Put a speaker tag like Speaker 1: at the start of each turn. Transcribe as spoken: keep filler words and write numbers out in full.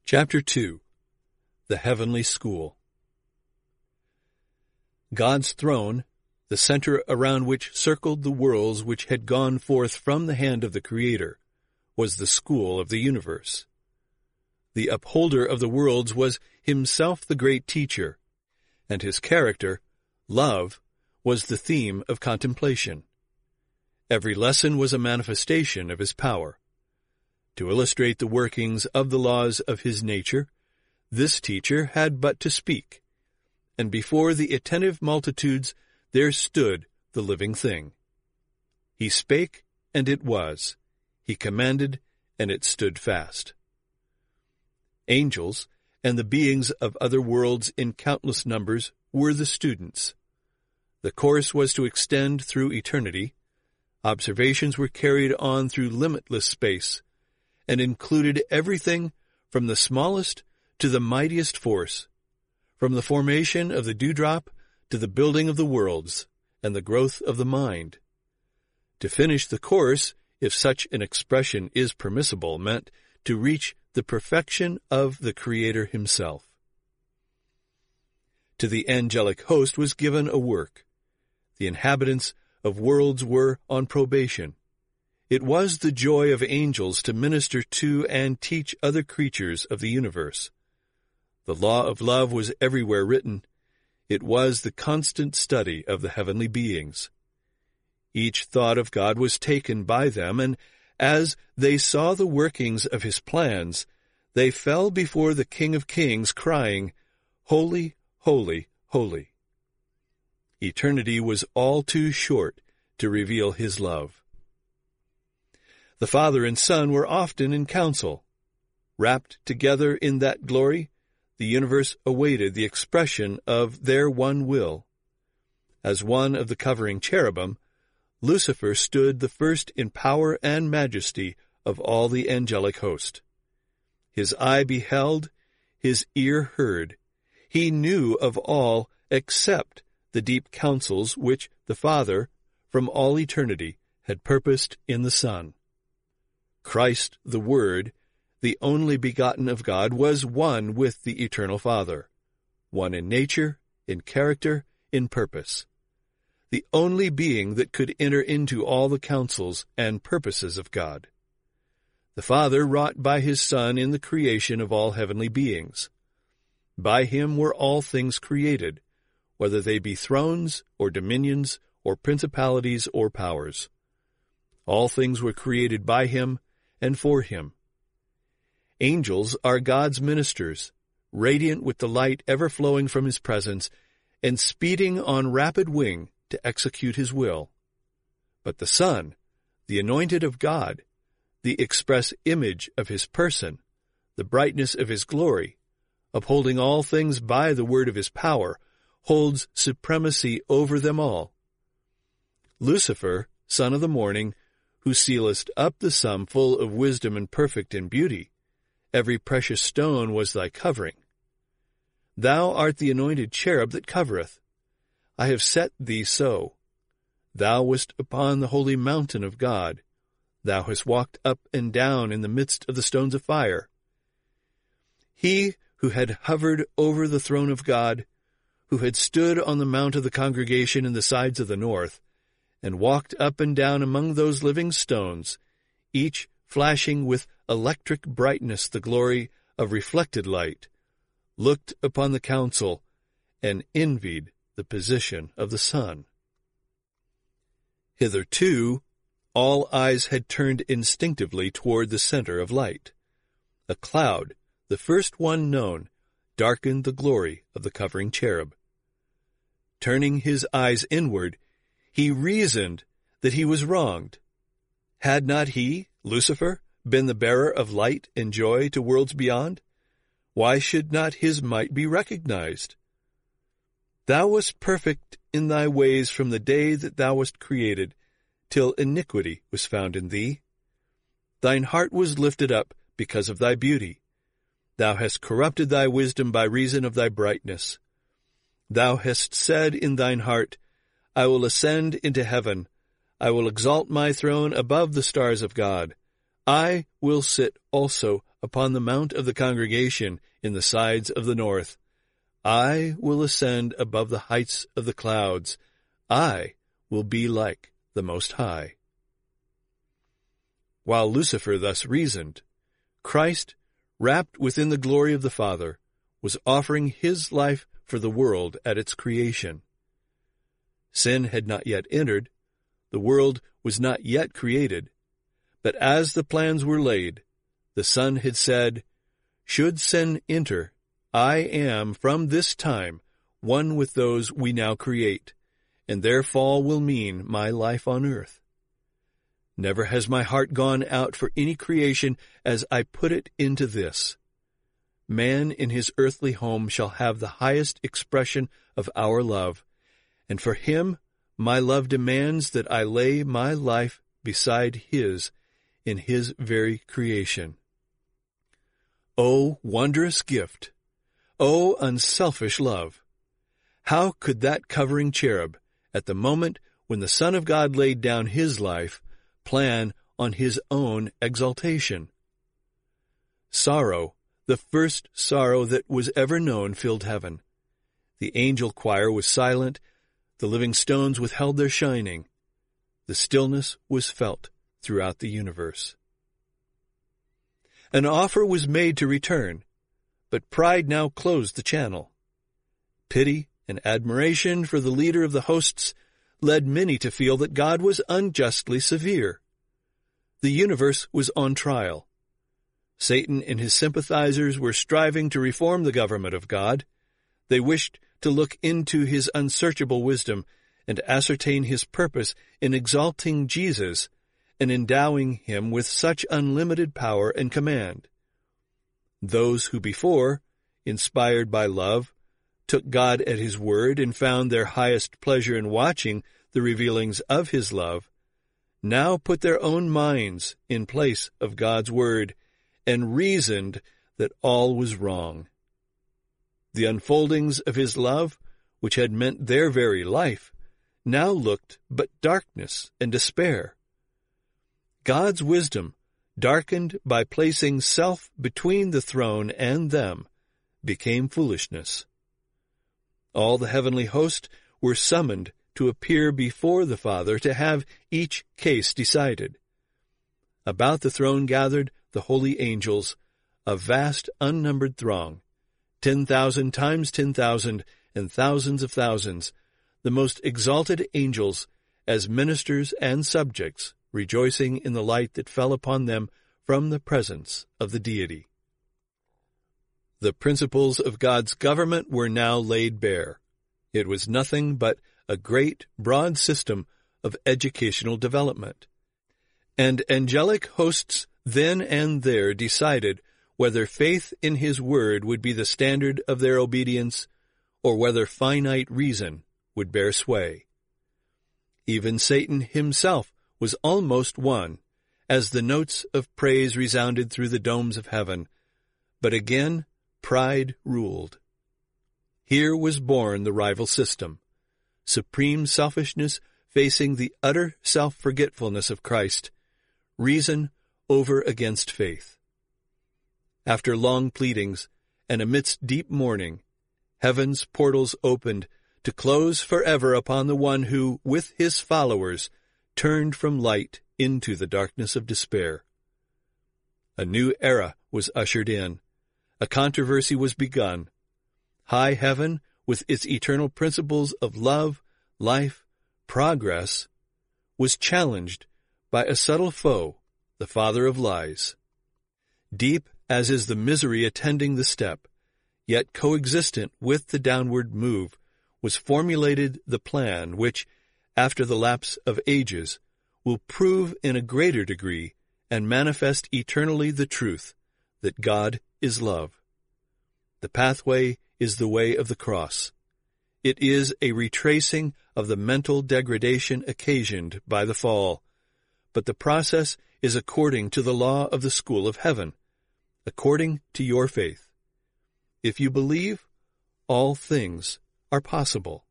Speaker 1: Chapter two. The Heavenly School. God's throne, the center around which circled the worlds which had gone forth from the hand of the Creator, was the school of the universe. The upholder of the worlds was himself the great teacher, and his character, love, was the theme of contemplation. Every lesson was a manifestation of his power. To illustrate the workings of the laws of his nature, this teacher had but to speak, and before the attentive multitudes there stood the living thing. He spake, and it was. He commanded, and it stood fast. Angels, and the beings of other worlds in countless numbers, were the students. The course was to extend through eternity. Observations were carried on through limitless space, and included everything from the smallest to the mightiest force, from the formation of the dewdrop to the building of the worlds and the growth of the mind. To finish the course, if such an expression is permissible, meant to reach the perfection of the Creator himself. To the angelic host was given a work. The inhabitants of worlds were on probation. It was the joy of angels to minister to and teach other creatures of the universe. The law of love was everywhere written. It was the constant study of the heavenly beings. Each thought of God was taken by them, and as they saw the workings of his plans, they fell before the King of Kings, crying, "Holy, holy, holy." Eternity was all too short to reveal his love. The Father and Son were often in council. Wrapped together in that glory, the universe awaited the expression of their one will. As one of the covering cherubim, Lucifer stood the first in power and majesty of all the angelic host. His eye beheld, his ear heard. He knew of all except the deep counsels which the Father, from all eternity, had purposed in the Son. Christ, the Word, the only begotten of God, was one with the eternal Father, one in nature, in character, in purpose, the only being that could enter into all the counsels and purposes of God. The Father wrought by his Son in the creation of all heavenly beings. By him were all things created, whether they be thrones or dominions or principalities or powers. All things were created by him and for him. Angels are God's ministers, radiant with the light ever flowing from his presence, and speeding on rapid wing to execute his will. But the Son, the anointed of God, the express image of his person, the brightness of his glory, upholding all things by the word of his power, holds supremacy over them all. Lucifer, son of the morning, who sealest up the sum full of wisdom and perfect in beauty, every precious stone was thy covering. Thou art the anointed cherub that covereth. I have set thee so. Thou wast upon the holy mountain of God. Thou hast walked up and down in the midst of the stones of fire. He who had hovered over the throne of God, who had stood on the mount of the congregation in the sides of the north, and walked up and down among those living stones, each flashing with electric brightness the glory of reflected light, looked upon the council and envied the position of the sun. Hitherto, all eyes had turned instinctively toward the center of light. A cloud, the first one known, darkened the glory of the covering cherub. Turning his eyes inward, he reasoned that he was wronged. Had not he, Lucifer, been the bearer of light and joy to worlds beyond? Why should not his might be recognized? Thou wast perfect in thy ways from the day that thou wast created, till iniquity was found in thee. Thine heart was lifted up because of thy beauty. Thou hast corrupted thy wisdom by reason of thy brightness. Thou hast said in thine heart, I will ascend into heaven. I will exalt my throne above the stars of God. I will sit also upon the mount of the congregation in the sides of the north. I will ascend above the heights of the clouds. I will be like the Most High. While Lucifer thus reasoned, Christ, wrapped within the glory of the Father, was offering his life for the world at its creation. Sin had not yet entered, the world was not yet created, but as the plans were laid, the Son had said, "Should sin enter, I am from this time one with those we now create, and their fall will mean my life on earth. Never has my heart gone out for any creation as I put it into this. Man in his earthly home shall have the highest expression of our love, and for him my love demands that I lay my life beside his in his very creation." O wondrous gift! O unselfish love! How could that covering cherub, at the moment when the Son of God laid down his life, plan on his own exaltation? Sorrow, the first sorrow that was ever known, filled heaven. The angel choir was silent, the living stones withheld their shining. The stillness was felt throughout the universe. An offer was made to return, but pride now closed the channel. Pity and admiration for the leader of the hosts led many to feel that God was unjustly severe. The universe was on trial. Satan and his sympathizers were striving to reform the government of God. They wished to look into his unsearchable wisdom and ascertain his purpose in exalting Jesus and endowing him with such unlimited power and command. Those who before, inspired by love, took God at his word and found their highest pleasure in watching the revealings of his love, now put their own minds in place of God's word and reasoned that all was wrong. The unfoldings of his love, which had meant their very life, now looked but darkness and despair. God's wisdom, darkened by placing self between the throne and them, became foolishness. All the heavenly host were summoned to appear before the Father to have each case decided. About the throne gathered the holy angels, a vast unnumbered throng, ten thousand times ten thousand and thousands of thousands, the most exalted angels as ministers and subjects, rejoicing in the light that fell upon them from the presence of the Deity. The principles of God's government were now laid bare. It was nothing but a great, broad system of educational development. And angelic hosts then and there decided whether faith in his word would be the standard of their obedience, or whether finite reason would bear sway. Even Satan himself was almost won, as the notes of praise resounded through the domes of heaven. But again, pride ruled. Here was born the rival system, supreme selfishness facing the utter self-forgetfulness of Christ, reason over against faith. After long pleadings, and amidst deep mourning, heaven's portals opened to close forever upon the one who, with his followers, turned from light into the darkness of despair. A new era was ushered in. A controversy was begun. High heaven, with its eternal principles of love, life, progress, was challenged by a subtle foe, the father of lies. Deep as is the misery attending the step, yet coexistent with the downward move, was formulated the plan which, after the lapse of ages, will prove in a greater degree and manifest eternally the truth that God is love. The pathway is the way of the cross. It is a retracing of the mental degradation occasioned by the fall, but the process is according to the law of the school of heaven, according to your faith. If you believe, all things are possible.